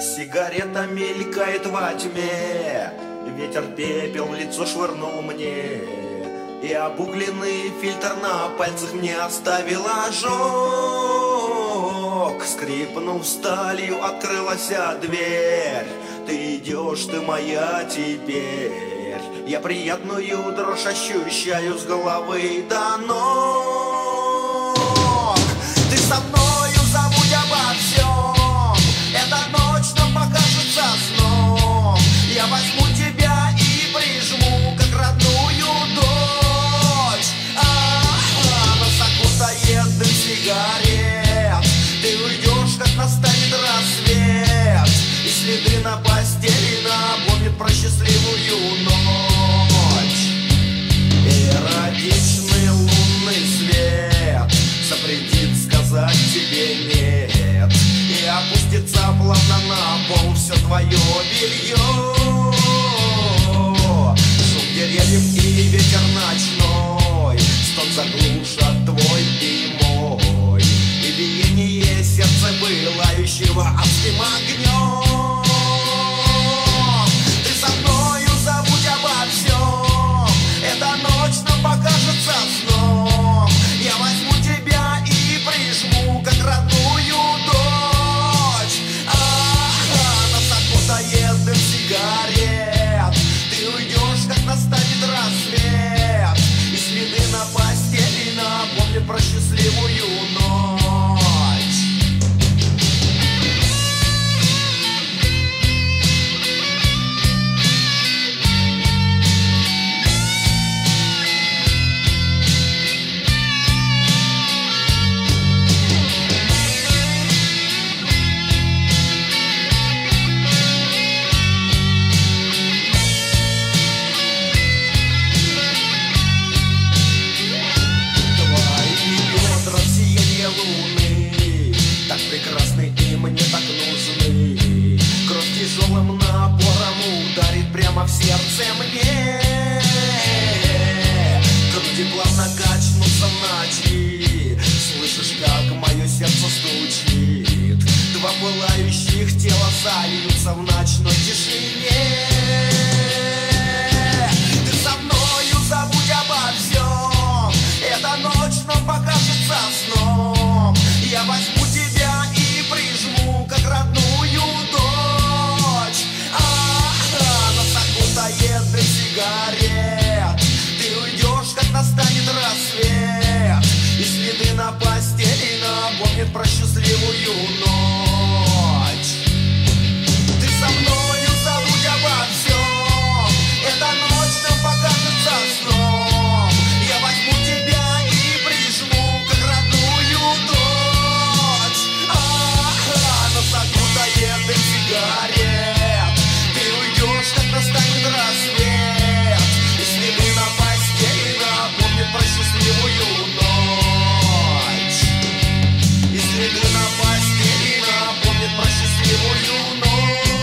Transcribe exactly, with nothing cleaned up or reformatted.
Сигарета мелькает во тьме, ветер пепел в лицо швырнул мне, и обугленный фильтр на пальцах мне оставил ожог. Скрипнув сталью, открылась дверь. Ты идешь, ты моя теперь. Я приятную дрожь ощущаю с головы до ног. Ты со мною, забудь обо всем. Эта ночь нам покажется сном. Я возьму тебя и прижму, как родную дочь. А-а-а, нас окутает дым сигарет. Ты уйдешь, как настанет рассвет, и следы на постели напомнят про счастливую ночь. Эротичный лунный свет запретит сказать тебе нет, и опустится плавно на пол все твое белье. Шум деревьев и ветер ночной стон заглушат твой и мой, и биение сердца пылающего адским огнем. Ты со мною, забудь обо всем. Эта ночь нам покажется сном. Я возьму тебя и прижму, как родную дочь. А-а-а, нас окутает дым сигарет. Ты уйдешь, как настанет рассвет, и следы на постели напомнят про счастливую ночь. Прекрасны и мне так нужны. Кровь тяжелым напором ударит прямо в сердце мне. Груди плавно качнутся в ночи. Слышишь, как мое сердце стучит. Два пылающих тела сольются в ночной тишине. Ты со мною, забудь обо всем. Эта ночь нам покажется сном. Я возьму тебя и прижму, как родную дочь. А-а-а, нас окутает дым сигарет. Ты уйдешь, как настанет рассвет, и следы на постели напомнят про счастливую ночь. Ты со мною, забудь обо всем. Эта ночь нам покажется сном. Я возьму тебя и прижму, как родную дочь. Нас окутает дым сигарет. Ты уйдешь, как настанет рассвет, и следы на постели напомнят про счастливую ночь. И следы на постели напомнят про счастливую ночь.